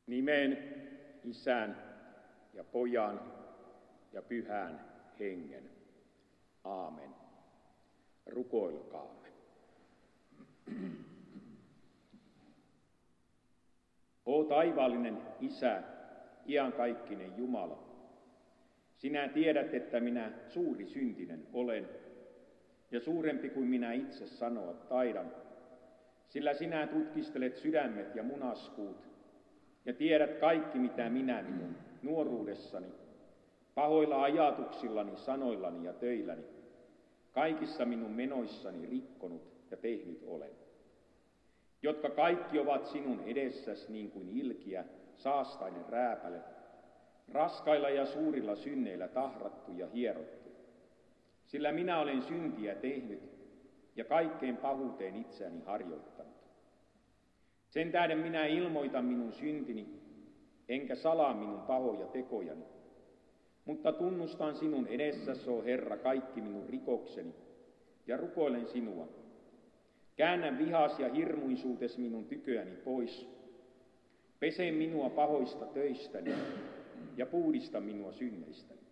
Nimeen Isän ja Pojan ja Pyhän Hengen. Aamen. Rukoilkaamme. O taivaallinen Isä, iankaikkinen Jumala, sinä tiedät, että minä suuri syntinen olen ja suurempi kuin minä itse sanoa taidan, sillä sinä tutkistelet sydämet ja munaskuut ja tiedät kaikki, mitä minä minun nuoruudessani, pahoilla ajatuksillani, sanoillani ja töilläni, kaikissa minun menoissani rikkonut ja tehnyt olen, jotka kaikki ovat sinun edessäsi niin kuin ilkiä, saastainen rääpäle, raskailla ja suurilla synneillä tahrattu ja hierottu, sillä minä olen syntiä tehnyt ja kaikkeen pahuuteen itseäni harjoittanut. Sen tähden minä ilmoitan minun syntini, enkä salaa minun pahoja tekojani, mutta tunnustan sinun edessäsi, o Herra, kaikki minun rikokseni, ja rukoilen sinua. Käännä vihas ja hirmuisuutes minun tyköäni pois. Pese minua pahoista töistäni ja puhdista minua synneistäni.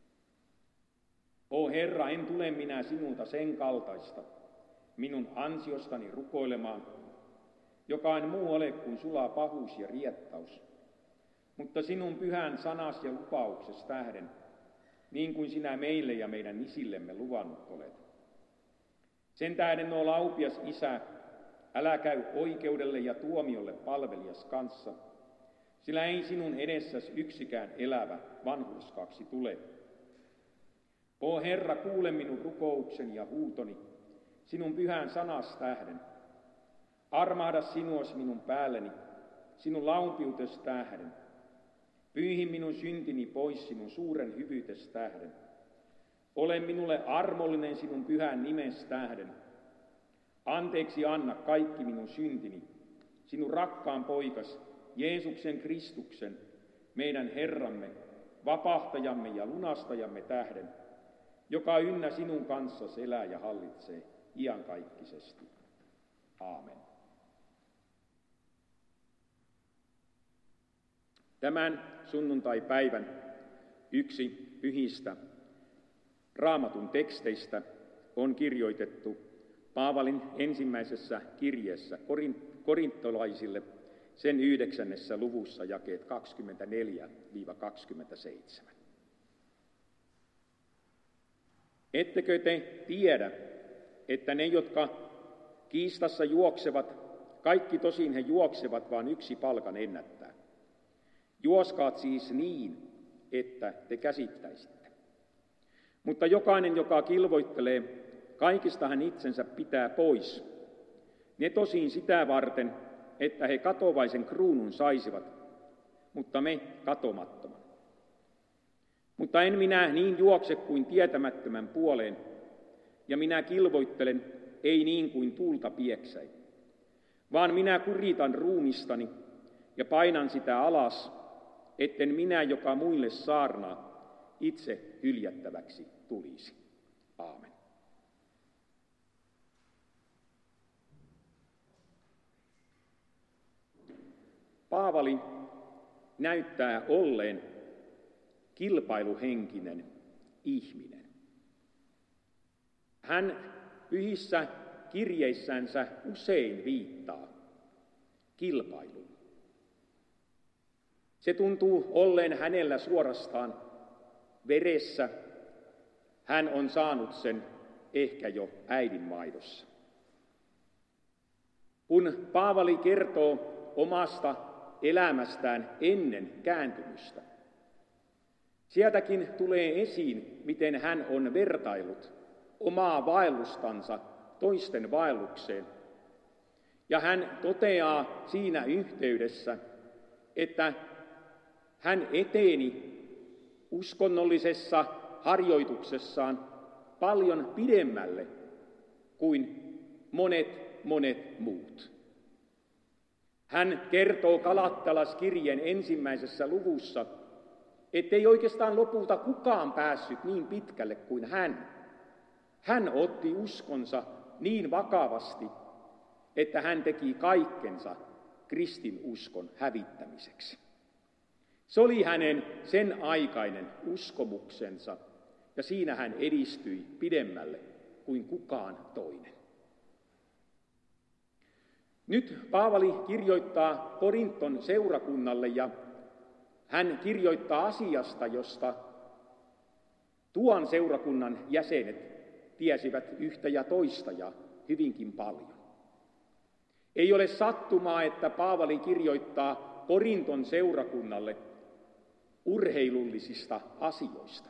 O Herra, en tule minä sinulta sen kaltaista, minun ansiostani rukoilemaan, joka en muu ole kuin sulaa pahuus ja riettaus, mutta sinun pyhän sanas ja lupaukses tähden, niin kuin sinä meille ja meidän isillemme luvannut olet. Sen tähden, o laupias Isä, älä käy oikeudelle ja tuomiolle palvelijas kanssa, sillä ei sinun edessäsi yksikään elävä vanhurskaaksi tule. O Herra, kuule minun rukoukseni ja huutoni, sinun pyhän sanas tähden. Armahda sinuas minun päälleni, sinun laumpiutes tähden. Pyyhi minun syntini pois sinun suuren hyvyytes tähden. Ole minulle armollinen sinun pyhän nimes tähden. Anteeksi anna kaikki minun syntini, sinun rakkaan poikas, Jeesuksen Kristuksen, meidän Herramme, vapahtajamme ja lunastajamme tähden, joka ynnä sinun kanssasi elää ja hallitsee iankaikkisesti. Aamen. Tämän sunnuntaipäivän yksi pyhistä Raamatun teksteistä on kirjoitettu Paavalin ensimmäisessä kirjeessä korintolaisille sen 9. luvussa jakeet 24-27. Ettekö te tiedä, että ne, jotka kiistassa juoksevat, kaikki tosin he juoksevat, vaan yksi palkan ennättää. Juoskaat siis niin, että te käsittäisitte. Mutta jokainen, joka kilvoittelee, kaikista hän itsensä pitää pois. Ne tosin sitä varten, että he katovaisen kruunun saisivat, mutta me katomattoman. Mutta en minä niin juokse kuin tietämättömän puoleen, ja minä kilvoittelen ei niin kuin tuulta pieksäin, vaan minä kuritan ruumistani ja painan sitä alas, etten minä, joka muille saarnaa, itse hyljättäväksi tulisi. Aamen. Paavali näyttää olleen kilpailuhenkinen ihminen. Hän pyhissä kirjeissänsä usein viittaa kilpailuun. Se tuntuu olleen hänellä suorastaan veressä. Hän on saanut sen ehkä jo äidinmaidossa. Kun Paavali kertoo omasta elämästään ennen kääntymystä, sieltäkin tulee esiin, miten hän on vertaillut omaa vaellustansa toisten vaellukseen. Ja hän toteaa siinä yhteydessä, että hän eteni uskonnollisessa harjoituksessaan paljon pidemmälle kuin monet muut. Hän kertoo Galattalaskirjeen 1. luvussa, ettei oikeastaan lopulta kukaan päässyt niin pitkälle kuin hän. Hän otti uskonsa niin vakavasti, että hän teki kaikkensa kristinuskon hävittämiseksi. Se oli hänen sen aikainen uskomuksensa, ja siinä hän edistyi pidemmälle kuin kukaan toinen. Nyt Paavali kirjoittaa Korinton seurakunnalle, ja hän kirjoittaa asiasta, josta tuon seurakunnan jäsenet tiesivät yhtä ja toista ja hyvinkin paljon. Ei ole sattumaa, että Paavali kirjoittaa Korinton seurakunnalle urheilullisista asioista.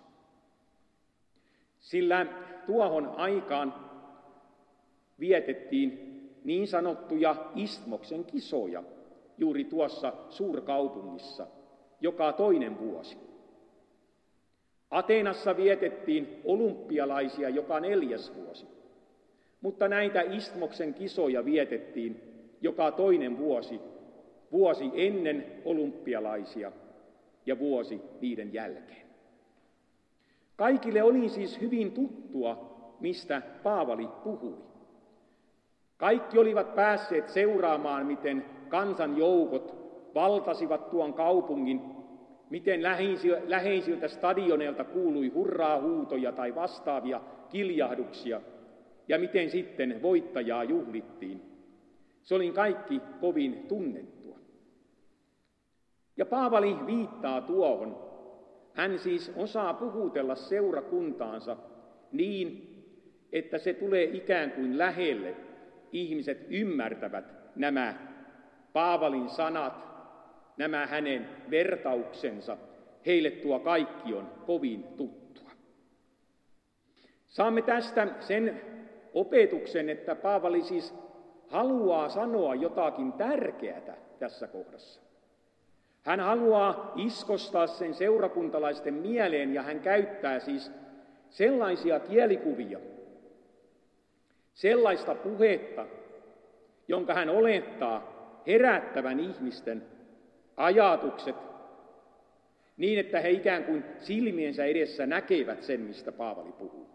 Sillä tuohon aikaan vietettiin niin sanottuja Isthmoksen kisoja juuri tuossa suurkaupungissa joka toinen vuosi. Ateenassa vietettiin olympialaisia joka 4. vuosi, mutta näitä Isthmoksen kisoja vietettiin joka toinen vuosi, vuosi ennen olympialaisia ja vuosi niiden jälkeen. Kaikille oli siis hyvin tuttua, mistä Paavali puhui. Kaikki olivat päässeet seuraamaan, miten kansanjoukot valtasivat tuon kaupungin, miten läheisiltä stadioneilta kuului hurraa-huutoja tai vastaavia kiljahduksia, ja miten sitten voittajaa juhlittiin. Se oli kaikki kovin tunnettua. Ja Paavali viittaa tuohon. Hän siis osaa puhutella seurakuntaansa niin, että se tulee ikään kuin lähelle. Ihmiset ymmärtävät nämä Paavalin sanat, nämä hänen vertauksensa. Heille tuo kaikki on kovin tuttua. Saamme tästä sen opetuksen, että Paavali siis haluaa sanoa jotakin tärkeää tässä kohdassa. Hän haluaa iskostaa sen seurakuntalaisten mieleen, ja hän käyttää siis sellaisia kielikuvia, sellaista puhetta, jonka hän olettaa herättävän ihmisten ajatukset niin, että he ikään kuin silmiensä edessä näkevät sen, mistä Paavali puhuu.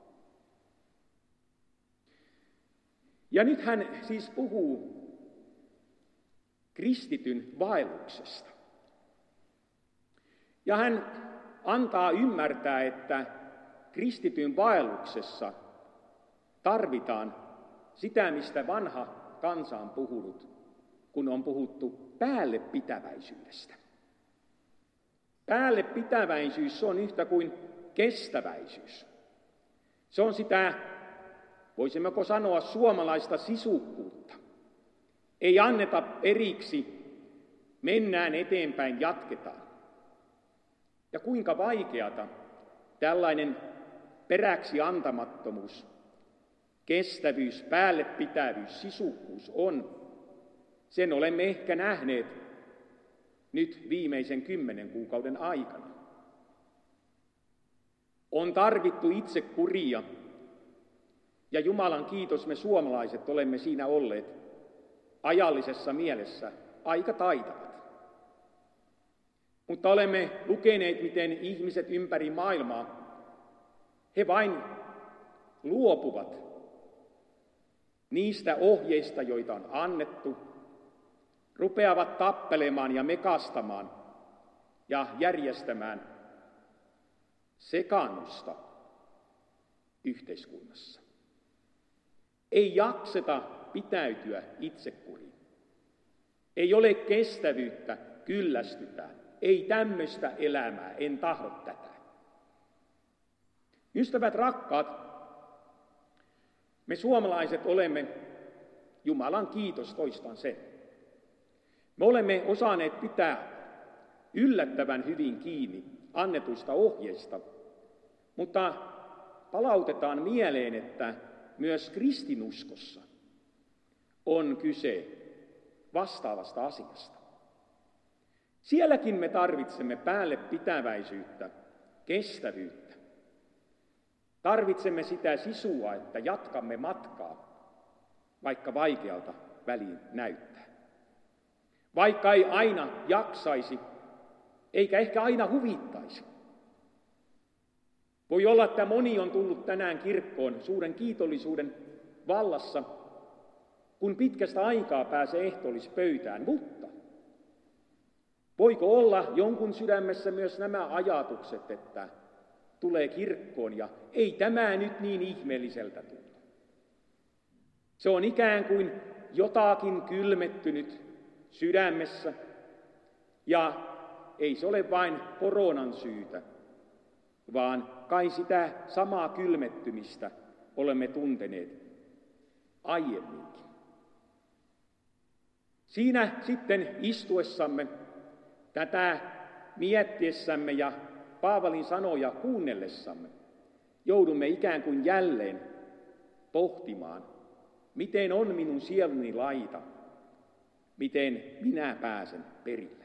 Ja nyt hän siis puhuu kristityn vaelluksesta. Ja hän antaa ymmärtää, että kristityn vaelluksessa tarvitaan sitä, mistä vanha kansa on puhunut, kun on puhuttu päälle pitäväisyydestä. Päälle pitäväisyys on yhtä kuin kestäväisyys. Se on sitä, voisimmeko sanoa, suomalaista sisukkuutta. Ei anneta periksi, mennään eteenpäin, jatketaan. Ja kuinka vaikeata tällainen peräksi antamattomuus, kestävyys, päälle pitävyys, sisukkuus on, sen olemme ehkä nähneet nyt viimeisen 10 kuukauden aikana. On tarvittu itsekuria, ja Jumalan kiitos, me suomalaiset olemme siinä olleet ajallisessa mielessä aika taitavat. Mutta olemme lukeneet, miten ihmiset ympäri maailmaa, he vain luopuvat niistä ohjeista, joita on annettu, rupeavat tappelemaan ja mekastamaan ja järjestämään sekaannusta yhteiskunnassa. Ei jakseta pitäytyä itsekuriin. Ei ole kestävyyttä, kyllästytään. Ei tämmöistä elämää, en tahdo tätä. Ystävät rakkaat, me suomalaiset olemme, Jumalan kiitos, toistan sen. Me olemme osanneet pitää yllättävän hyvin kiinni annetuista ohjeista, mutta palautetaan mieleen, että myös kristinuskossa on kyse vastaavasta asiasta. Sielläkin me tarvitsemme päälle pitäväisyyttä, kestävyyttä. Tarvitsemme sitä sisua, että jatkamme matkaa, vaikka vaikealta väliin näyttää. Vaikka ei aina jaksaisi, eikä ehkä aina huvittaisi. Voi olla, että moni on tullut tänään kirkkoon suuren kiitollisuuden vallassa, kun pitkästä aikaa pääsee ehtoollispöytään, mutta Voiko olla jonkun sydämessä myös nämä ajatukset, että tulee kirkkoon ja ei tämä nyt niin ihmeelliseltä tunnu? Se on ikään kuin jotakin kylmettynyt sydämessä ja ei se ole vain koronan syytä, vaan kai sitä samaa kylmettymistä olemme tunteneet aiemminkin. Siinä sitten istuessamme, tätä miettiessämme ja Paavalin sanoja kuunnellessamme, joudumme ikään kuin jälleen pohtimaan, miten on minun sieluni laita, miten minä pääsen perille.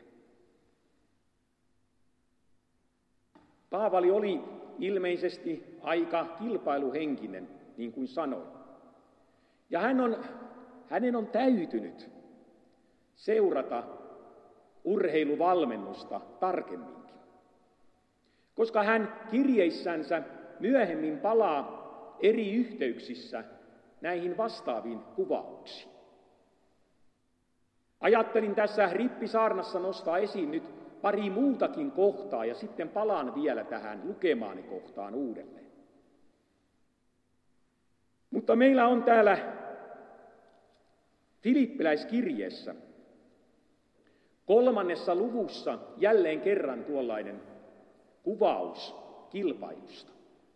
Paavali oli ilmeisesti aika kilpailuhenkinen, niin kuin sanoin. Ja hänen on täytynyt seurata urheiluvalmennusta tarkemminkin, koska hän kirjeissänsä myöhemmin palaa eri yhteyksissä näihin vastaaviin kuvauksiin. Ajattelin tässä rippisaarnassa nostaa esiin nyt pari muutakin kohtaa ja sitten palaan vielä tähän lukemaani kohtaan uudelleen. Mutta meillä on täällä Filippiläiskirjeessä 3. luvussa jälleen kerran tuollainen kuvaus kilpailusta.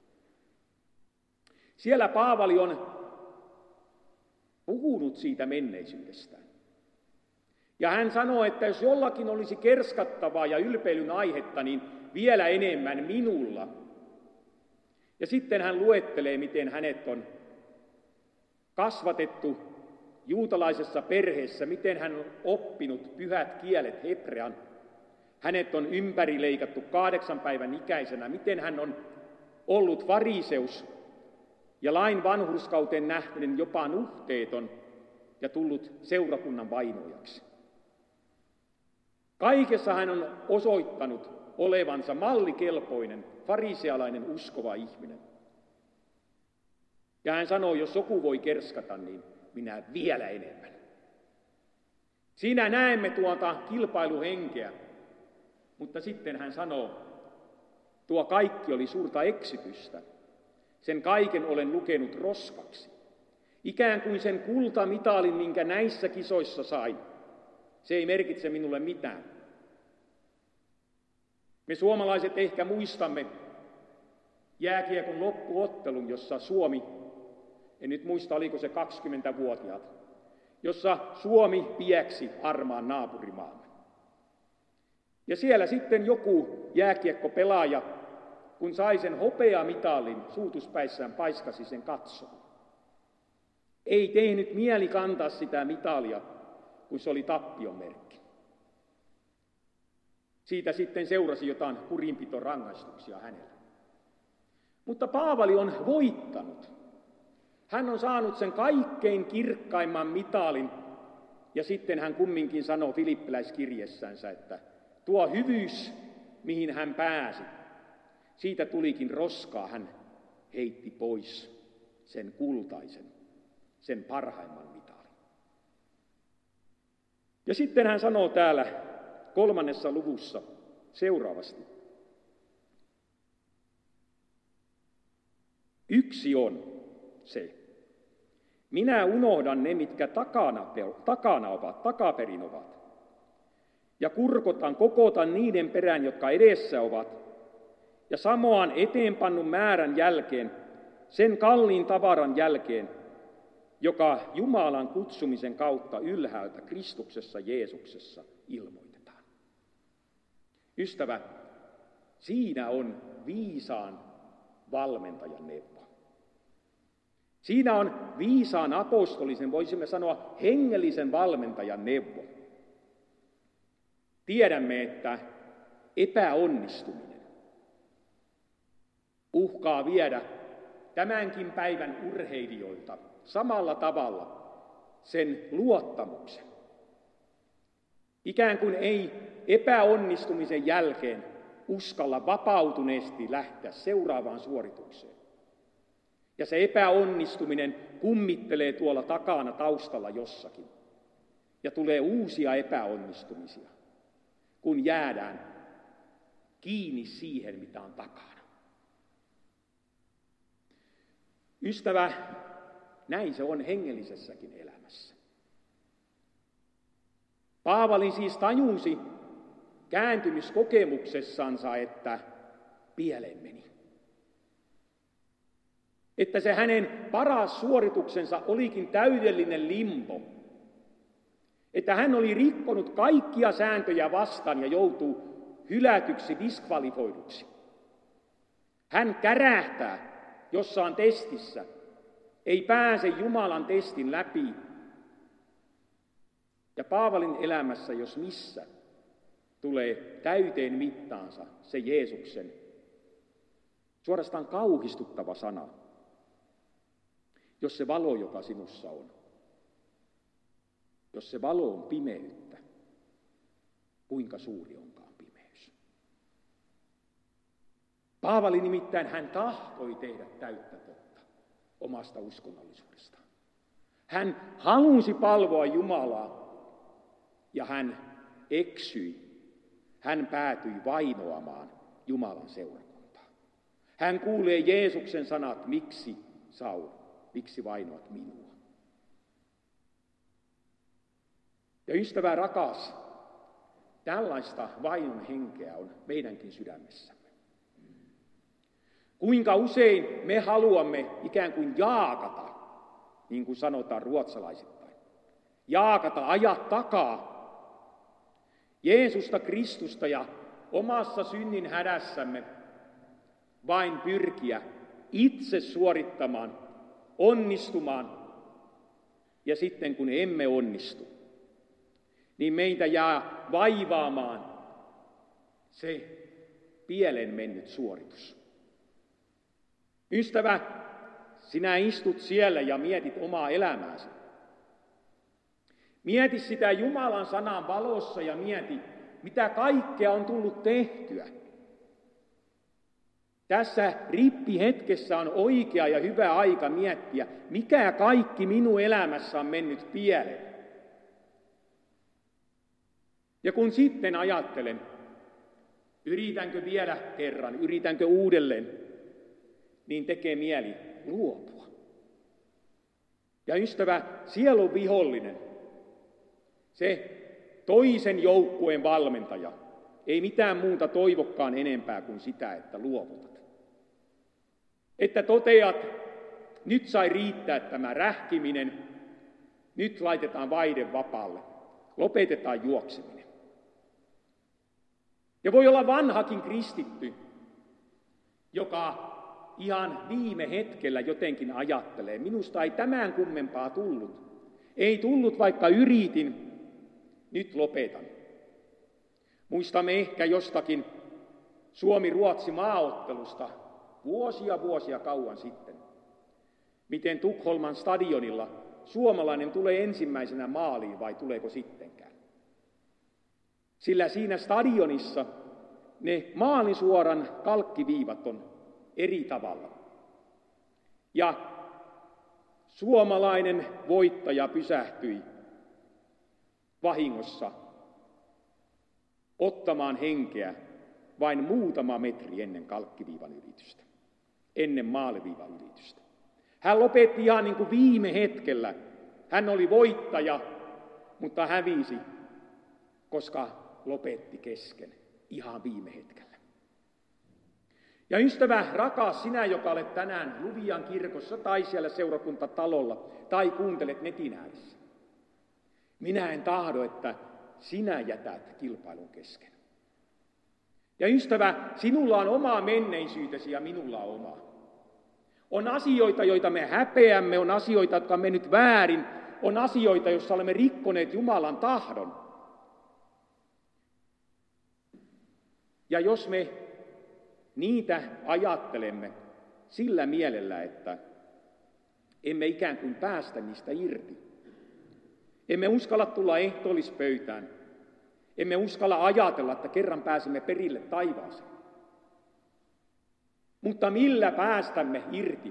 Siellä Paavali on puhunut siitä menneisyydestään. Ja hän sanoo, että jos jollakin olisi kerskattavaa ja ylpeilyn aihetta, niin vielä enemmän minulla. Ja sitten hän luettelee, miten hänet on kasvatettu juutalaisessa perheessä, miten hän on oppinut pyhät kielet hebrean. Hänet on ympärileikattu 8 päivän ikäisenä, miten hän on ollut fariseus ja lain vanhurskauteen nähden jopa nuhteeton ja tullut seurakunnan vainoajaksi. Kaikessa hän on osoittanut olevansa mallikelpoinen, farisealainen uskova ihminen. Ja hän sanoo, jos joku voi kerskata, niin minä vielä enemmän. Siinä näemme tuota kilpailuhenkeä, mutta sitten hän sanoo, tuo kaikki oli suurta eksytystä. Sen kaiken olen lukenut roskaksi. Ikään kuin sen kultamitalin, minkä näissä kisoissa sain. Se ei merkitse minulle mitään. Me suomalaiset ehkä muistamme jääkiekon loppuottelun, jossa Suomi, en nyt muista oliko se 20-vuotiaat, jossa Suomi pieksi armaan naapurimaamme. Ja siellä sitten joku jääkiekkopelaaja, kun sai sen hopeamitalin, suutuspäissään paiskasi sen katsomaan. Ei tehnyt mieli kantaa sitä mitalia, kun se oli tappion merkki. Siitä sitten seurasi jotain kurinpitorangaistuksia hänelle. Mutta Paavali on voittanut. Hän on saanut sen kaikkein kirkkaimman mitalin, ja sitten hän kumminkin sanoo Filippiläiskirjessänsä, että tuo hyvyys, mihin hän pääsi, siitä tulikin roskaa, hän heitti pois sen kultaisen, sen parhaimman mitalin. Ja sitten hän sanoo täällä 3. luvussa seuraavasti. Yksi on se. Minä unohdan ne, mitkä takana ovat, takaperin ovat. Ja kokotan niiden perään, jotka edessä ovat. Ja samoan eteenpannun määrän jälkeen, sen kalliin tavaran jälkeen, joka Jumalan kutsumisen kautta ylhäältä Kristuksessa Jeesuksessa ilmoitetaan. Ystävä, siinä on viisaan valmentajan neuvo. Siinä on viisaan apostolisen, voisimme sanoa hengellisen valmentajan neuvo. Tiedämme, että epäonnistuminen uhkaa viedä tämänkin päivän urheilijoilta samalla tavalla sen luottamuksen. Ikään kuin ei epäonnistumisen jälkeen uskalla vapautuneesti lähteä seuraavaan suoritukseen. Ja se epäonnistuminen kummittelee tuolla taustalla jossakin. Ja tulee uusia epäonnistumisia. kun jäädään kiinni siihen, mitä on takana. Ystävä, näin se on hengellisessäkin elämässä. Paavali siis tajusi kääntymiskokemuksessansa, että pieleen meni. Että se hänen paras suorituksensa olikin täydellinen limbo. Että hän oli rikkonut kaikkia sääntöjä vastaan ja joutuu hylätyksi, diskvalifioiduksi. Hän kärähtää jossain testissä, ei pääse Jumalan testin läpi. Ja Paavalin elämässä, jos missä, tulee täyteen mittaansa se Jeesuksen suorastaan kauhistuttava sana. Jos se valo, joka sinussa on, jos se valo on pimeyttä, kuinka suuri onkaan pimeys. Paavali nimittäin hän tahtoi tehdä täyttä totta omasta uskonnollisuudestaan. Hän halusi palvoa Jumalaa ja hän eksyi. Hän päätyi vainoamaan Jumalan seurakuntaa. Hän kuulee Jeesuksen sanat, miksi Saul, miksi vainoat minua. Ja ystävä rakas, tällaista vainon henkeä on meidänkin sydämessämme. Kuinka usein me haluamme ikään kuin jaakata, niin kuin sanotaan ruotsalaisittain. Jaakata, ajaa takaa Jeesusta Kristusta ja omassa synnin hädässämme vain pyrkiä itse suorittamaan, onnistumaan. Ja sitten kun emme onnistu, niin meitä jää vaivaamaan se pieleen mennyt suoritus. Ystävä, sinä istut siellä ja mietit omaa elämääsi. Mieti sitä Jumalan sanan valossa ja mieti, mitä kaikkea on tullut tehtyä. Tässä rippihetkessä on oikea ja hyvä aika miettiä, mikä kaikki minun elämässä on mennyt pieleen. Ja kun sitten ajattelen, yritänkö vielä kerran, yritänkö uudelleen, niin tekee mieli luopua. Ja ystävä, sielun vihollinen, se toisen joukkueen valmentaja, ei mitään muuta toivokkaan enempää kuin sitä, että luovutat. Että toteat, nyt sai riittää tämä rähkiminen, nyt laitetaan vaihde vapaalle, lopetetaan juokseminen. Ja voi olla vanhakin kristitty, joka ihan viime hetkellä jotenkin ajattelee, minusta ei tämän kummempaa tullut. Ei tullut, vaikka yritin, nyt lopetan. Muistamme ehkä jostakin Suomi-Ruotsi maaottelusta vuosia kauan sitten, miten Tukholman stadionilla suomalainen tulee ensimmäisenä maaliin vai tuleeko sittenkään. Sillä siinä stadionissa ne maalisuoran kalkkiviivat on eri tavalla. Ja suomalainen voittaja pysähtyi vahingossa ottamaan henkeä vain muutama metri ennen kalkkiviivan ylitystä, ennen maaliviivan ylitystä. Hän lopetti ihan niin kuin viime hetkellä. Hän oli voittaja, mutta hävisi, koska lopetti kesken ihan viime hetkellä. Ja ystävä rakas, sinä, joka olet tänään Luvian kirkossa tai siellä seurakuntatalolla tai kuuntelet netin ääressä. Minä en tahdo, että sinä jätät kilpailun kesken. Ja ystävä, sinulla on oma menneisyytesi ja minulla on oma. On asioita, joita me häpeämme, on asioita, jotka on mennyt väärin, on asioita, joissa olemme rikkoneet Jumalan tahdon. Ja jos me niitä ajattelemme sillä mielellä, että emme ikään kuin päästä niistä irti, emme uskalla tulla ehtoollispöytään, emme uskalla ajatella, että kerran pääsemme perille taivaaseen. Mutta millä päästämme irti?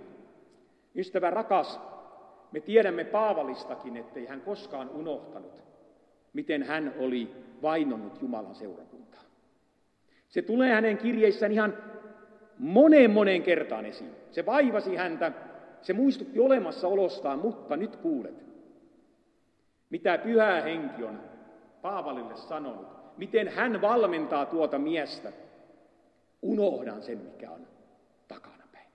Ystävä rakas, me tiedämme Paavalistakin, ettei hän koskaan unohtanut miten hän oli vainonnut Jumalan seurakuntaa. Se tulee hänen kirjeissään ihan moneen kertaan esiin. Se vaivasi häntä, se muistutti olemassaolostaan, mutta nyt kuulet, mitä Pyhä Henki on Paavalille sanonut, miten hän valmentaa tuota miestä. Unohdan sen, mikä on takanapäin.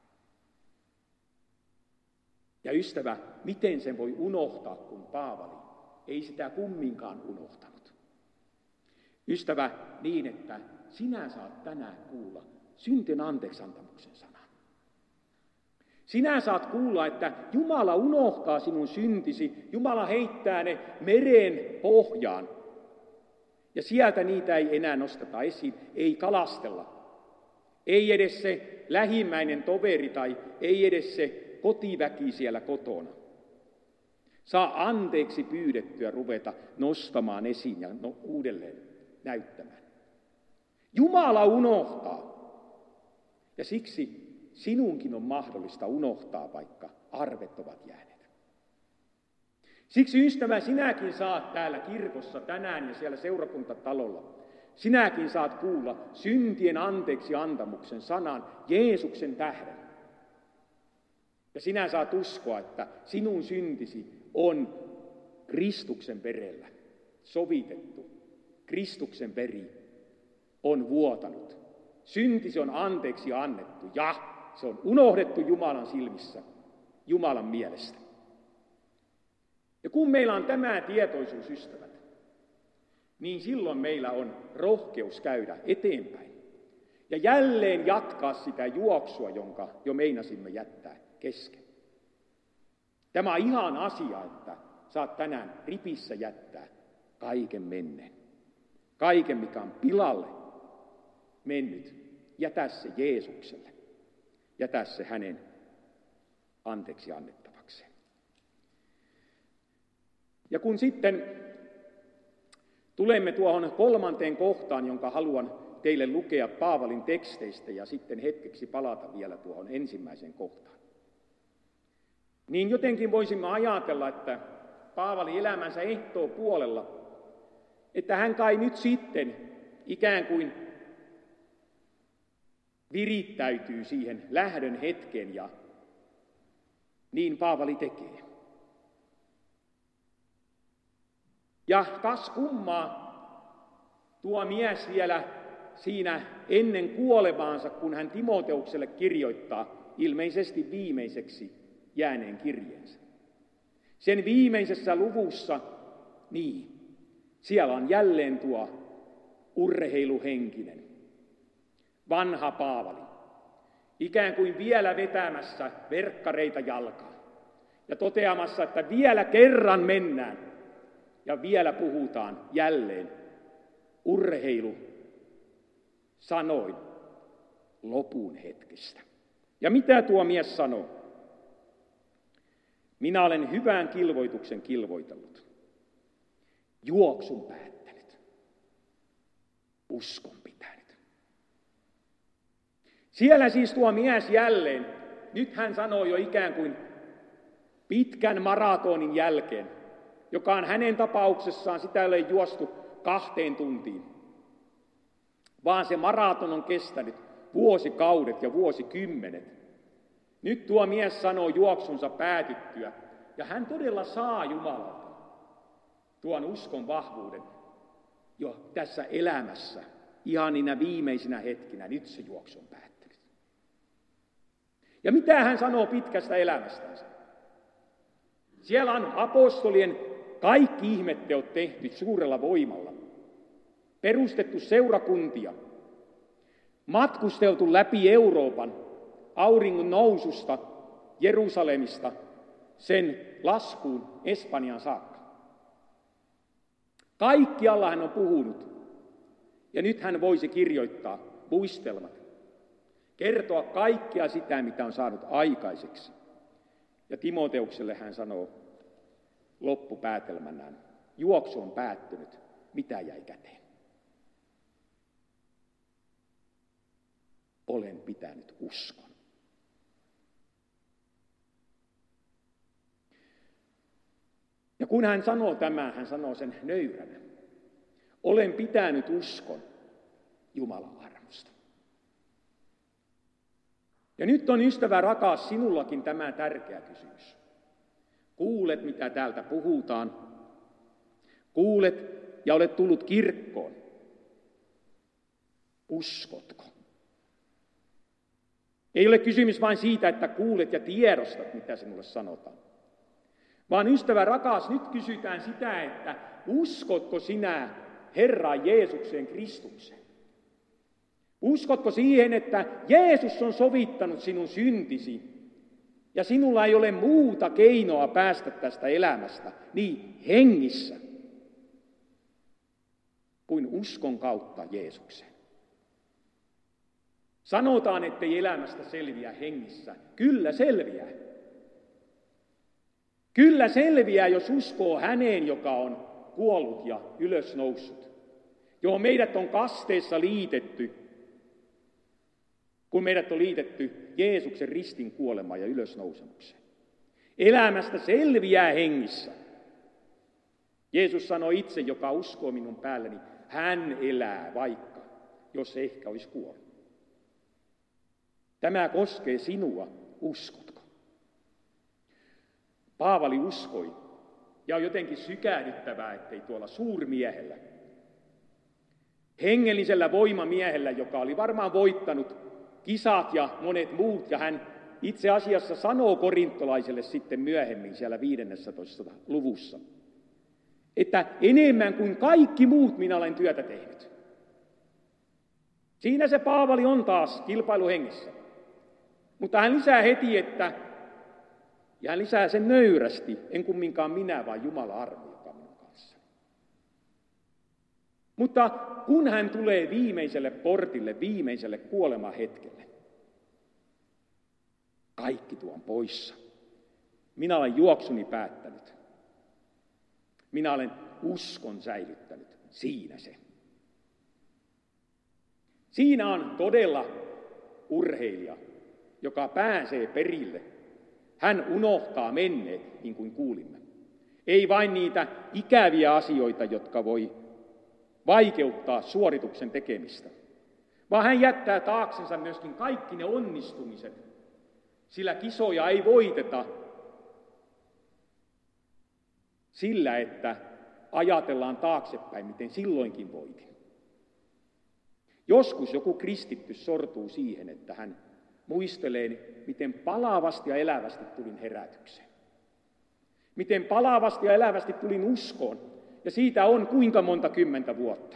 Ja ystävä, miten sen voi unohtaa, kun Paavali ei sitä kumminkaan unohtanut. Ystävä, niin että sinä saat tänään kuulla syntien anteeksiantamuksen sanan. Sinä saat kuulla, että Jumala unohtaa sinun syntisi, Jumala heittää ne meren pohjaan. Ja sieltä niitä ei enää nosteta esiin, ei kalastella. Ei edes se lähimmäinen toveri tai ei edes se kotiväki siellä kotona. Saa anteeksi pyydettyä ruveta nostamaan esiin ja uudelleen näyttämään. Jumala unohtaa. Ja siksi sinunkin on mahdollista unohtaa, vaikka arvet ovat jääneet. Siksi ystävä, sinäkin saat täällä kirkossa tänään ja siellä seurakuntatalolla. Sinäkin saat kuulla syntien anteeksi antamuksen sanan Jeesuksen tähden. Ja sinä saat uskoa, että sinun syntisi on Kristuksen verellä sovitettu. Kristuksen veri on vuotanut. Syntisi on anteeksi annettu ja se on unohdettu Jumalan silmissä, Jumalan mielestä. Ja kun meillä on tämä tietoisuus, ystävät, niin silloin meillä on rohkeus käydä eteenpäin ja jälleen jatkaa sitä juoksua, jonka jo meinasimme jättää kesken. Tämä on ihan asia, että saat tänään ripissä jättää kaiken menneen. Kaiken, mikä on pilalle mennyt, jätä se Jeesukselle. Jätä se hänen anteeksi annettavakseen. Ja kun sitten tulemme tuohon 3. kohtaan, jonka haluan teille lukea Paavalin teksteistä ja sitten hetkeksi palata vielä tuohon 1. kohtaan. Niin jotenkin voisimme ajatella, että Paavali elämänsä ehtoopuolella, että hän kai nyt sitten ikään kuin virittäytyy siihen lähdön hetken ja niin Paavali tekee. Ja kas kummaa, tuo mies vielä siinä ennen kuolemaansa, kun hän Timoteukselle kirjoittaa ilmeisesti viimeiseksi jääneen kirjeensä. Sen viimeisessä luvussa, niin, siellä on jälleen tuo urheiluhenkinen, vanha Paavali, ikään kuin vielä vetämässä verkkareita jalkaan ja toteamassa, että vielä kerran mennään ja vielä puhutaan jälleen urheilu sanoin lopun hetkestä. Ja mitä tuo mies sanoo? Minä olen hyvän kilvoituksen kilvoitellut, juoksun päättänyt, uskon pitänyt. Siellä siis tuo mies jälleen, nyt hän sanoo jo ikään kuin pitkän maratonin jälkeen, joka on hänen tapauksessaan, sitä ei ole juostu 2 tuntiin, vaan se maraton on kestänyt vuosikaudet ja vuosikymmenet. Nyt tuo mies sanoo juoksunsa päätyttyä, ja hän todella saa Jumalalta tuon uskon vahvuuden jo tässä elämässä, ihan niinä viimeisinä hetkinä, nyt se juoksu on päättynyt. Ja mitä hän sanoo pitkästä elämästänsä? Siellä on apostolien kaikki ihmetteot tehty suurella voimalla, perustettu seurakuntia, matkusteltu läpi Euroopan, auringon noususta Jerusalemista sen laskuun Espanjan saakka. Kaikkialla hän on puhunut. Ja nyt hän voisi kirjoittaa muistelmat, kertoa kaikkea sitä, mitä on saanut aikaiseksi. Ja Timoteukselle hän sanoo loppupäätelmänään, juoksu on päättynyt, mitä jäi käteen? Olen pitänyt uskon. Ja kun hän sanoo tämän, hän sanoo sen nöyränä. Olen pitänyt uskon Jumalan armosta. Ja nyt on, ystävä rakas, sinullakin tämä tärkeä kysymys. Kuulet, mitä täältä puhutaan. Kuulet ja olet tullut kirkkoon. Uskotko? Ei ole kysymys vain siitä, että kuulet ja tiedostat, mitä sinulle sanotaan. Vaan, ystävä rakas, nyt kysytään sitä, että uskotko sinä Herran Jeesukseen Kristukseen? Uskotko siihen, että Jeesus on sovittanut sinun syntisi ja sinulla ei ole muuta keinoa päästä tästä elämästä, niin hengissä, kuin uskon kautta Jeesukseen? Sanotaan, ettei elämästä selviä hengissä. Kyllä selviää. Kyllä selviää, jos uskoo häneen, joka on kuollut ja ylösnoussut, johon meidät on kasteessa liitetty, kun meidät on liitetty Jeesuksen ristin kuolemaan ja ylösnousemukseen. Elämästä selviää hengissä. Jeesus sanoi itse, joka uskoo minun päälleni, hän elää vaikka, jos ehkä olisi kuollut. Tämä koskee sinua, uskotko? Paavali uskoi, ja on jotenkin sykähdyttävää, ettei tuolla suurmiehellä, hengellisellä voimamiehellä, joka oli varmaan voittanut kisat ja monet muut, ja hän itse asiassa sanoo korintolaiselle sitten myöhemmin siellä 15. luvussa, että enemmän kuin kaikki muut minä olen työtä tehnyt. Siinä se Paavali on taas kilpailuhengissä. Mutta hän lisää heti, ja hän lisää sen nöyrästi, en kumminkaan minä, vaan Jumala armo, joka on minun kanssa. Mutta kun hän tulee viimeiselle portille, viimeiselle kuolemahetkelle, kaikki tuon poissa. Minä olen juoksuni päättänyt. Minä olen uskon säilyttänyt. Siinä se. Siinä on todella urheilija, joka pääsee perille. Hän unohtaa menneet, niin kuin kuulimme. Ei vain niitä ikäviä asioita, jotka voi vaikeuttaa suorituksen tekemistä, vaan hän jättää taaksensa myöskin kaikki ne onnistumiset, sillä kisoja ei voiteta sillä, että ajatellaan taaksepäin, miten silloinkin voitin. Joskus joku kristitty sortuu siihen, että hän muistelee, miten palavasti ja elävästi tulin herätykseen. Miten palavasti ja elävästi tulin uskoon. Ja siitä on kuinka monta 10 vuotta.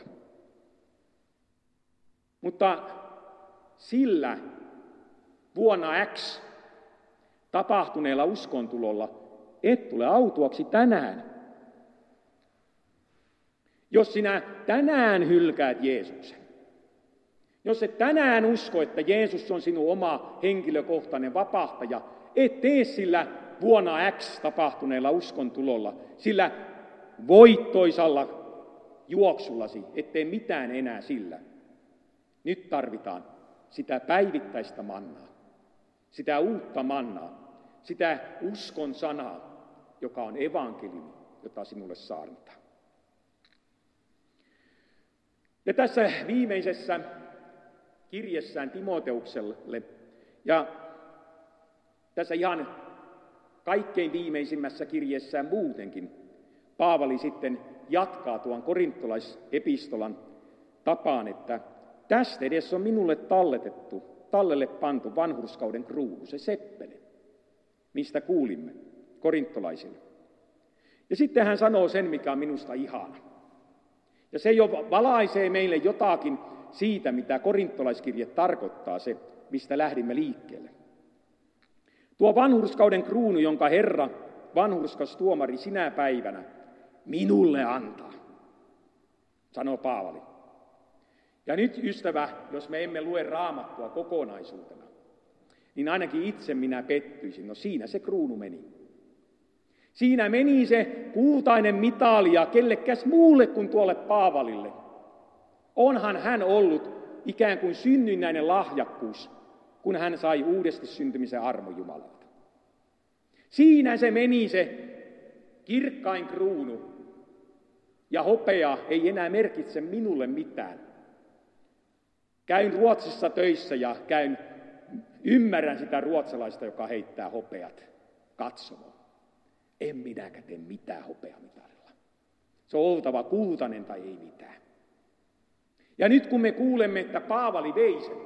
Mutta sillä vuonna X tapahtuneella uskontulolla et tule autuaksi tänään. Jos sinä tänään hylkäät Jeesuksen, jos et tänään usko, että Jeesus on sinun oma henkilökohtainen vapahtaja, et tee sillä vuonna X tapahtuneella uskontulolla, sillä voittoisalla juoksullasi, ettei mitään enää sillä. Nyt tarvitaan sitä päivittäistä mannaa, sitä uutta mannaa, sitä uskon sanaa, joka on evankeliumi, jota sinulle saarnataan. Ja tässä viimeisessä kirjeessään Timoteukselle ja tässä ihan kaikkein viimeisimmässä kirjeessään muutenkin Paavali sitten jatkaa tuon korintolaisepistolan tapaan, että tästä edessä on minulle tallelle pantu vanhurskauden kruunu, se seppele, mistä kuulimme korintolaisille. Ja sitten hän sanoo sen, mikä on minusta ihana. Ja se jo valaisee meille jotakin siitä, mitä korintolaiskirje tarkoittaa, se, mistä lähdimme liikkeelle. Tuo vanhurskauden kruunu, jonka Herra, vanhurskas tuomari, sinä päivänä minulle antaa, sanoo Paavali. Ja nyt, ystävä, jos me emme lue Raamattua kokonaisuutena, niin ainakin itse minä pettyisin. No siinä se kruunu meni. Siinä meni se kultainen mitali ja kellekäs muulle kuin tuolle Paavalille. Onhan hän ollut ikään kuin synnynnäinen lahjakkuus, kun hän sai uudesti syntymisen armo Jumalalta. Siinä se meni se kirkkain kruunu ja hopea ei enää merkitse minulle mitään. Käyn Ruotsissa töissä ja ymmärrän sitä ruotsalaista, joka heittää hopeat katsomoon. En minäkään tee mitään hopeamitalilla. Se on oltava kultainen tai ei mitään. Ja nyt kun me kuulemme, että Paavali vei sen,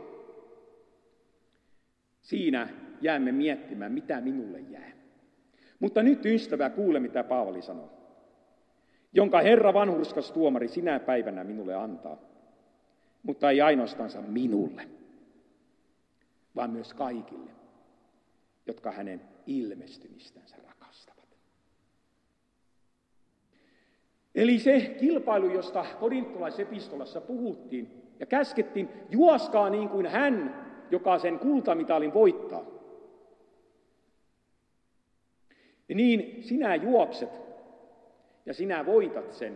siinä jäämme miettimään, mitä minulle jää. Mutta nyt ystävä, kuule mitä Paavali sanoo. Jonka Herra vanhurskas tuomari sinä päivänä minulle antaa, mutta ei ainoastaan minulle, vaan myös kaikille, jotka hänen ilmestymistänsä rakastavat. Eli se kilpailu, josta korintolaisepistolassa puhuttiin ja käskettiin, juoskaa niin kuin hän, joka sen kultamitalin voittaa. Ja niin sinä juokset ja sinä voitat sen.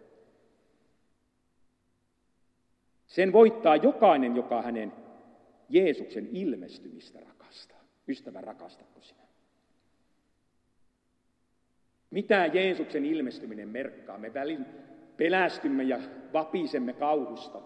Sen voittaa jokainen, joka hänen Jeesuksen ilmestymistä rakastaa. Ystävä, rakastatko sinä? Mitä Jeesuksen ilmestyminen merkkaa? Me välin pelästymme ja vapisemme kauhusta,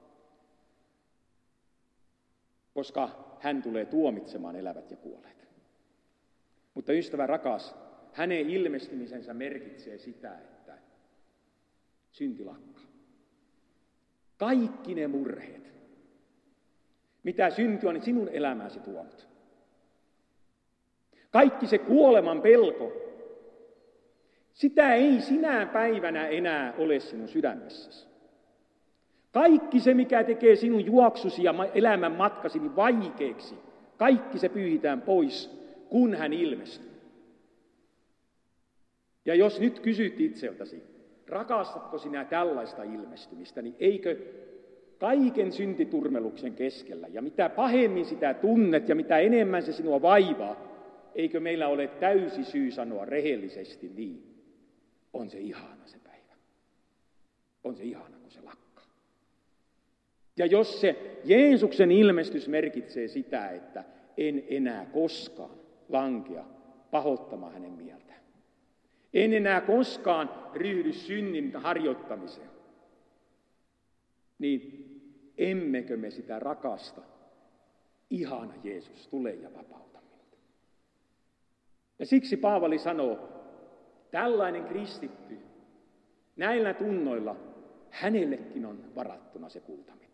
koska hän tulee tuomitsemaan elävät ja kuolleet. Mutta ystävä rakas, hänen ilmestymisensä merkitsee sitä, että synti lakkaa. Kaikki ne murheet, mitä synti on sinun elämääsi tuonut. Kaikki se kuoleman pelko, sitä ei sinä päivänä enää ole sinun sydämessäsi. Kaikki se, mikä tekee sinun juoksusi ja elämän matkasi vaikeaksi, kaikki se pyyhitään pois, kun hän ilmestyy. Ja jos nyt kysyt itseltäsi, rakastatko sinä tällaista ilmestymistä, niin eikö kaiken syntiturmeluksen keskellä, ja mitä pahemmin sitä tunnet ja mitä enemmän se sinua vaivaa, eikö meillä ole täysi syy sanoa rehellisesti niin, on se ihana se päivä. On se ihana, kun se lakkaa. Ja jos se Jeesuksen ilmestys merkitsee sitä, että en enää koskaan lankea pahoittamaan hänen mieltään. En enää koskaan ryhdy synnin harjoittamiseen. Niin emmekö me sitä rakasta? Ihana Jeesus, tule ja vapauta minut. Ja siksi Paavali sanoo, tällainen kristitty, näillä tunnoilla, hänellekin on varattuna se kultamitali.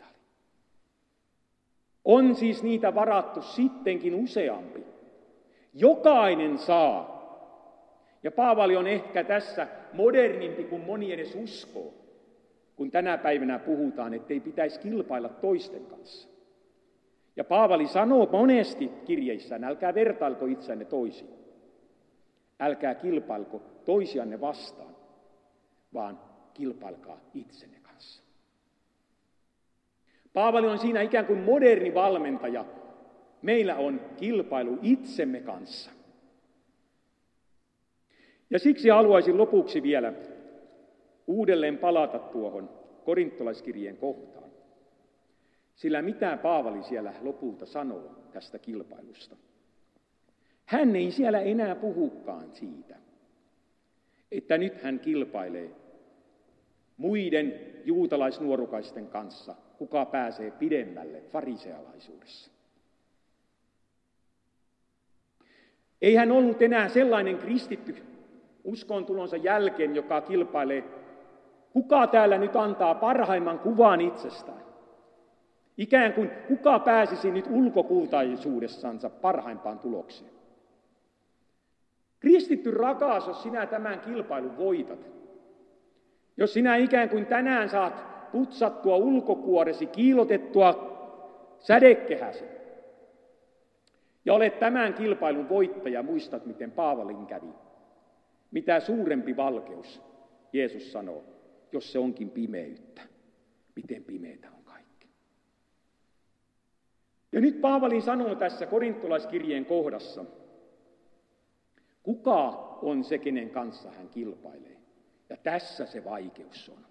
On siis niitä varattu sittenkin useampi. Jokainen saa. Ja Paavali on ehkä tässä modernimpi kuin moni edes uskoo, kun tänä päivänä puhutaan, ettei pitäisi kilpailla toisten kanssa. Ja Paavali sanoo monesti kirjeissään, älkää vertailko itseänne toisiin. Älkää kilpailko toisianne vastaan, vaan kilpailkaa itsenne kanssa. Paavali on siinä ikään kuin moderni valmentaja. Meillä on kilpailu itsemme kanssa. Ja siksi haluaisin lopuksi vielä uudelleen palata tuohon korintolaiskirjeen kohtaan. Sillä mitä Paavali siellä lopulta sanoo tästä kilpailusta? Hän ei siellä enää puhukaan siitä, että nyt hän kilpailee muiden juutalaisnuorukaisten kanssa, kuka pääsee pidemmälle farisealaisuudessa. Ei hän ollut enää sellainen kristitty uskontulonsa jälkeen, joka kilpailee, kuka täällä nyt antaa parhaimman kuvan itsestään. Ikään kuin kuka pääsisi nyt ulkokultaisuudessansa parhaimpaan tulokseen. Kristitty rakas, jos sinä tämän kilpailun voitat, jos sinä ikään kuin tänään saat putsattua ulkokuoresi, kiilotettua sädekehäsi, ja olet tämän kilpailun voittaja, muistat miten Paavalin kävi. Mitä suurempi valkeus, Jeesus sanoo, jos se onkin pimeyttä, miten pimeitä on kaikki. Ja nyt Paavali sanoo tässä korintolaiskirjeen kohdassa, kuka on se, kenen kanssa hän kilpailee. Ja tässä se vaikeus on.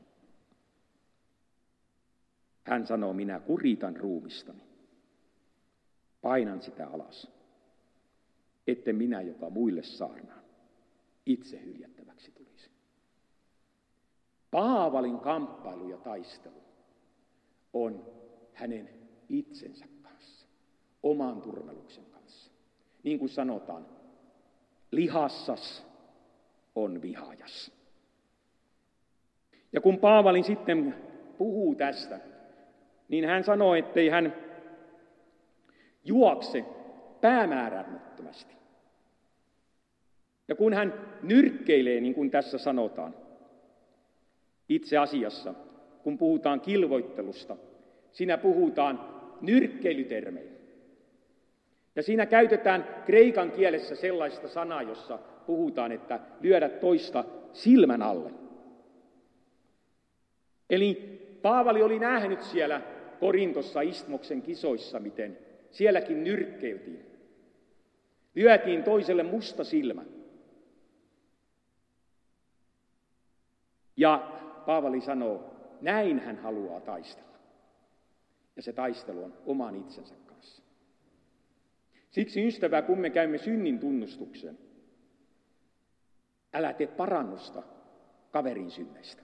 Hän sanoo, minä kuritan ruumistani. Painan sitä alas, etten minä, joka muille saarnaan, itse hyljättäväksi Paavalin kamppailu ja taistelu on hänen itsensä kanssa, oman turmeluksen kanssa. Niin kuin sanotaan, lihassas on vihajas. Ja kun Paavali sitten puhuu tästä, niin hän sanoo, ettei hän juokse päämäärättömästi. Ja kun hän nyrkkeilee, niin kuin tässä sanotaan, itse asiassa, kun puhutaan kilvoittelusta, siinä puhutaan nyrkkeilytermein. Ja siinä käytetään kreikan kielessä sellaista sanaa, jossa puhutaan, että lyödä toista silmän alle. Eli Paavali oli nähnyt siellä Korintossa Isthmoksen kisoissa, miten sielläkin nyrkkeiltiin. Lyötiin toiselle musta silmä. Ja Paavali sanoo, näin hän haluaa taistella. Ja se taistelu on oman itsensä kanssa. Siksi ystävä, kun me käymme synnin tunnustuksen, älä tee parannusta kaverin synneistä.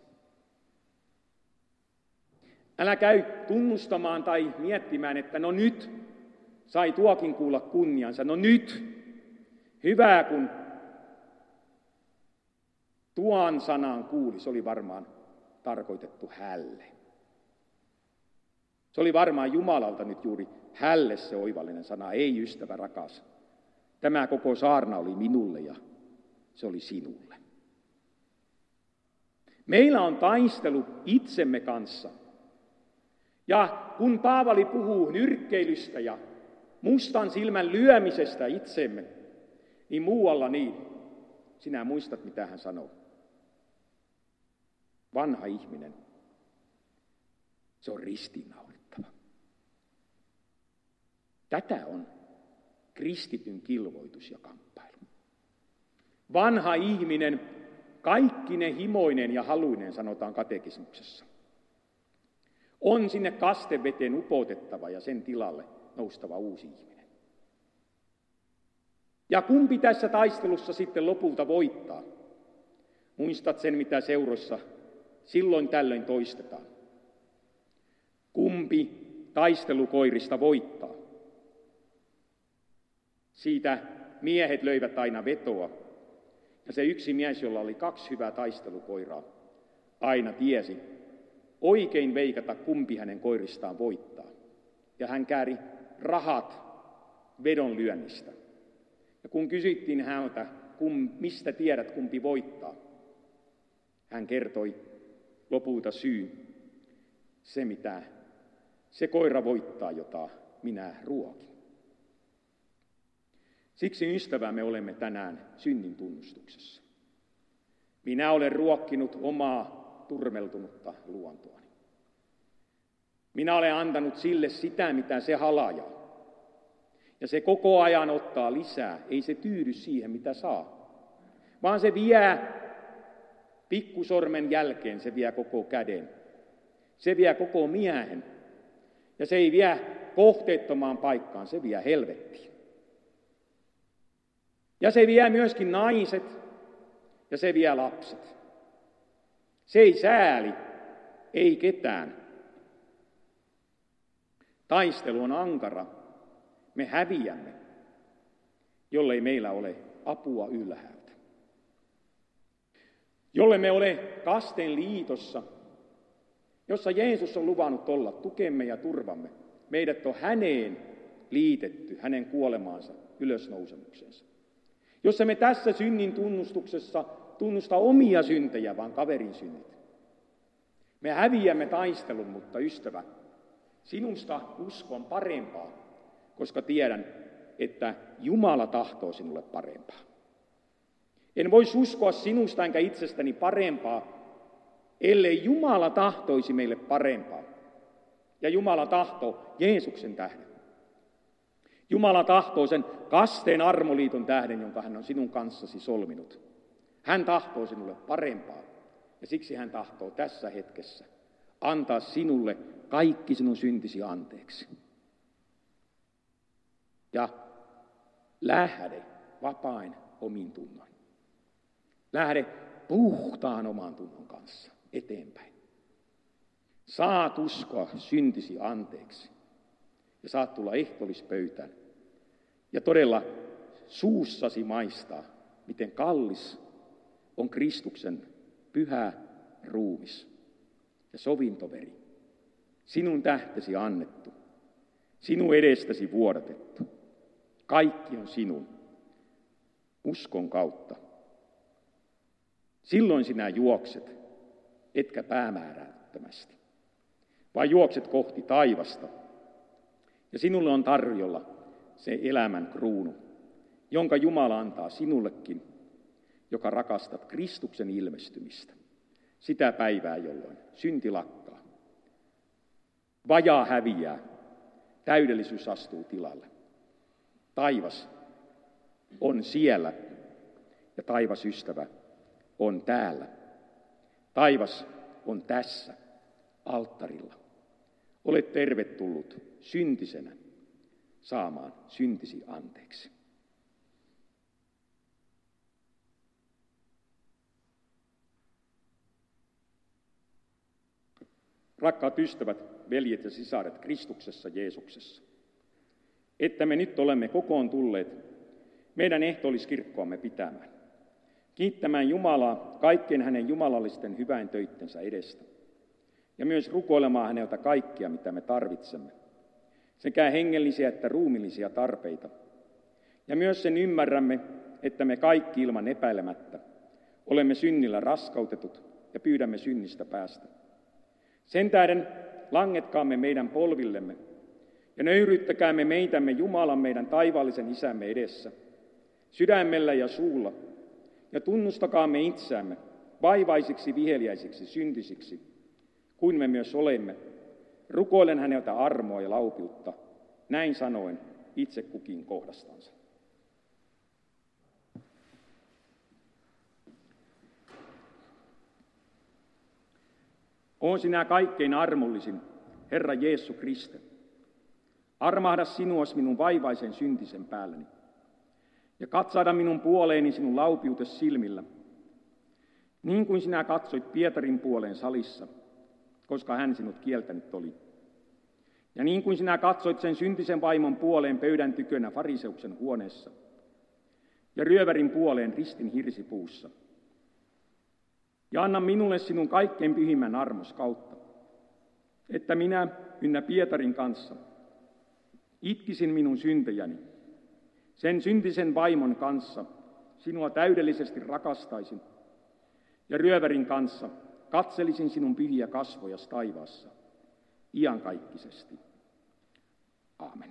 Älä käy tunnustamaan tai miettimään, että no nyt sai tuokin kuulla kunniansa. No nyt, hyvää kun tuon sanan kuuli, se oli varmaan tarkoitettu hälle. Se oli varmaan Jumalalta nyt juuri hälle se oivallinen sana, ei ystävä rakas. Tämä koko saarna oli minulle ja se oli sinulle. Meillä on taistelu itsemme kanssa. Ja kun Paavali puhuu nyrkkeilystä ja mustan silmän lyömisestä itsemme, niin muualla niin. Sinä muistat, mitä hän sanoo. Vanha ihminen, se on ristiinnaulittava. Tätä on kristityn kilvoitus ja kamppailu. Vanha ihminen, kaikkine himoinen ja haluinen, sanotaan katekismuksessa, on sinne kasteveteen upotettava ja sen tilalle noustava uusi ihminen. Ja kumpi tässä taistelussa sitten lopulta voittaa? Muistat sen, mitä seuroissa silloin tällöin toistetaan. Kumpi taistelukoirista voittaa? Siitä miehet löivät aina vetoa. Ja se yksi mies, jolla oli 2 hyvää taistelukoiraa, aina tiesi oikein veikata, kumpi hänen koiristaan voittaa. Ja hän kääri rahat vedonlyönnistä. Ja kun kysyttiin häneltä, mistä tiedät, kumpi voittaa, hän kertoi lopulta syyn. Se koira voittaa, jota minä ruokin. Siksi ystävä me olemme tänään synnin tunnustuksessa. Minä olen ruokkinut omaa turmeltunutta luontoani. Minä olen antanut sille sitä, mitä se halajaa. Ja se koko ajan ottaa lisää, ei se tyydy siihen, mitä saa. Vaan se vie pikkusormen jälkeen, se vie koko käden. Se vie koko miehen. Ja se ei vie kohteettomaan paikkaan, se vie helvettiin. Ja se vie myöskin naiset ja se vie lapset. Se ei sääli, ei ketään. Taistelu on ankara. Me häviämme, jollei meillä ole apua ylhäältä. Jolle me ole kasteen liitossa, jossa Jeesus on luvannut olla tukemme ja turvamme. Meidät on häneen liitetty, hänen kuolemaansa, ylösnousemuksensa. Jos me tässä synnin tunnustuksessa tunnusta omia syntejä, vaan kaverin synnit. Me häviämme taistelun, mutta ystävä, sinusta uskon parempaa, koska tiedän, että Jumala tahtoo sinulle parempaa. En voisi uskoa sinusta enkä itsestäni parempaa, ellei Jumala tahtoisi meille parempaa. Ja Jumala tahtoo Jeesuksen tähden. Jumala tahtoo sen kasteen armoliiton tähden, jonka hän on sinun kanssasi solminut. Hän tahtoo sinulle parempaa ja siksi hän tahtoo tässä hetkessä antaa sinulle kaikki sinun syntisi anteeksi. Ja lähde vapain omin tunnon. Lähde puhtaan oman tunnon kanssa. eteenpäin. Saat uskoa syntisi anteeksi ja saat tulla ehtoollispöytään ja todella suussasi maistaa, miten kallis on Kristuksen pyhä ruumis ja sovintoveri. Sinun tähtesi annettu, sinun edestäsi vuodatettu. Kaikki on sinun uskon kautta. Silloin sinä juokset, etkä päämäärättömästi, vaan juokset kohti taivasta. Ja sinulle on tarjolla se elämän kruunu, jonka Jumala antaa sinullekin, joka rakastat Kristuksen ilmestymistä. Sitä päivää, jolloin synti lakkaa. Vajaa häviää, täydellisyys astuu tilalle. Taivas on siellä ja taivas ystävä on täällä. Taivas on tässä alttarilla. Olet tervetullut syntisenä saamaan syntisi anteeksi. Rakkaat ystävät, veljet ja sisaret Kristuksessa Jeesuksessa, että me nyt olemme kokoon tulleet meidän ehtoolliskirkkoamme pitämään, kiittämään Jumalaa kaikkien hänen jumalallisten hyväntöittensä edestä ja myös rukoilemaan häneltä kaikkia, mitä me tarvitsemme, sekä hengellisiä että ruumillisia tarpeita. Ja myös sen ymmärrämme, että me kaikki ilman epäilemättä olemme synnillä raskautetut ja pyydämme synnistä päästä. Sen tähden langetkaamme meidän polvillemme ja nöyryyttäkäämme meitämme Jumalan meidän taivaallisen Isämme edessä, sydämellä ja suulla, ja tunnustakaamme itseämme vaivaisiksi, viheliäisiksi, syntisiksi, kuin me myös olemme. Rukoilen häneltä armoa ja laupiutta, näin sanoen itse kukin kohdastansa. Oon sinä kaikkein armollisin, Herra Jeesu Kriste. Armahda sinuas minun vaivaisen syntisen päälläni, ja katsaada minun puoleeni sinun laupiutes silmillä, niin kuin sinä katsoit Pietarin puoleen salissa, koska hän sinut kieltänyt oli. Ja niin kuin sinä katsoit sen syntisen vaimon puoleen pöydän tykönä fariseuksen huoneessa, ja ryövärin puoleen ristin hirsipuussa. Ja anna minulle sinun kaikkein pyhimmän armos kautta, että minä ynnä Pietarin kanssa itkisin minun syntejäni, sen syntisen vaimon kanssa sinua täydellisesti rakastaisin, ja ryövärin kanssa katselisin sinun pyhiä kasvojasi taivaassa iankaikkisesti. Aamen.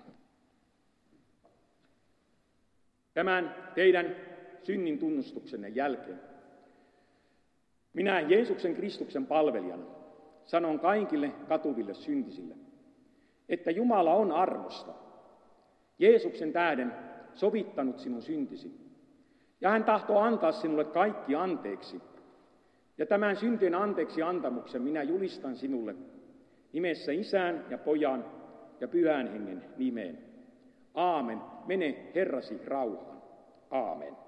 Tämän teidän synnin tunnustuksenne jälkeen minä Jeesuksen Kristuksen palvelijana sanon kaikille katuville syntisille, että Jumala on armosta Jeesuksen tähden sovittanut sinun syntisi, ja hän tahtoo antaa sinulle kaikki anteeksi. Ja tämän syntien anteeksi antamuksen minä julistan sinulle nimessä Isän ja Pojan ja Pyhän Hengen nimeen. Aamen. Mene Herrasi rauhaan. Aamen.